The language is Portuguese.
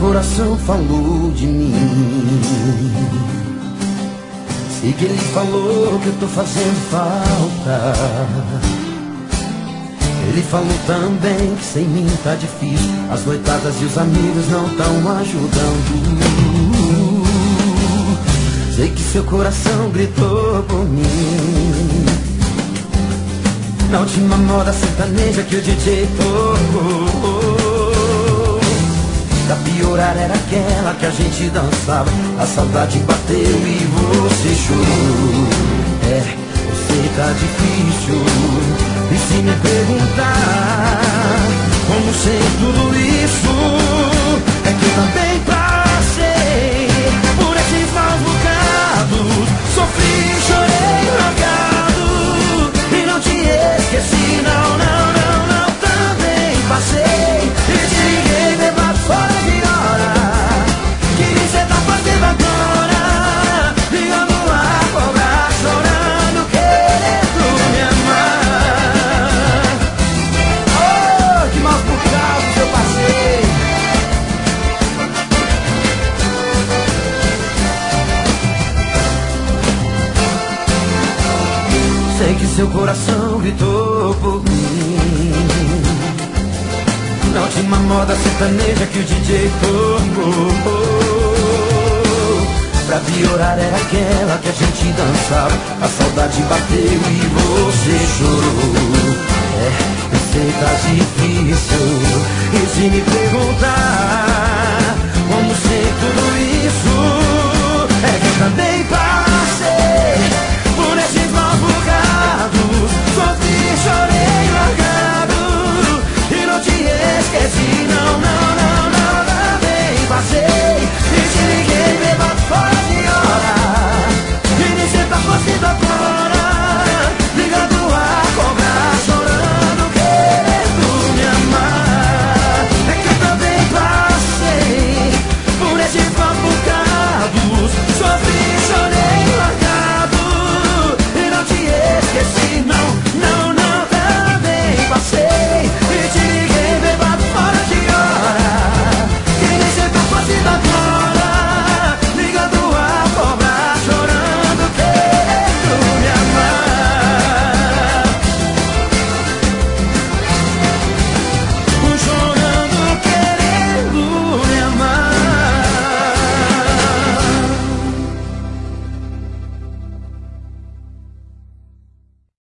coração falou de mim. Sei que ele falou que eu tô fazendo falta. Ele falou também que sem mim tá difícil. As noitadas e os amigos não tão ajudando. Sei que seu coração gritou por mim. Na última moda sertaneja que o DJ tocou. Pra piorar era aquela que a gente dançava. A saudade bateu e você chorou. É, eu sei tá difícil. E se me perguntar como sei tudo isso, é que eu também passei por esses maus bocados. Sofri, chorei, largado e não te esqueci, não, não, não, não. Também passei e te liguei bebado fora de hora. Que nem cê tá fazendo agora, ligando a cobrar, chorando, querendo me amar. Oh, que maus bocados eu passei. Sei que seu coração gritou por mim. Na última moda sertaneja que o DJ tocou. Pra piorar era aquela que a gente dançava. A saudade bateu e você chorou. É, eu sei tá difícil. E se me perguntar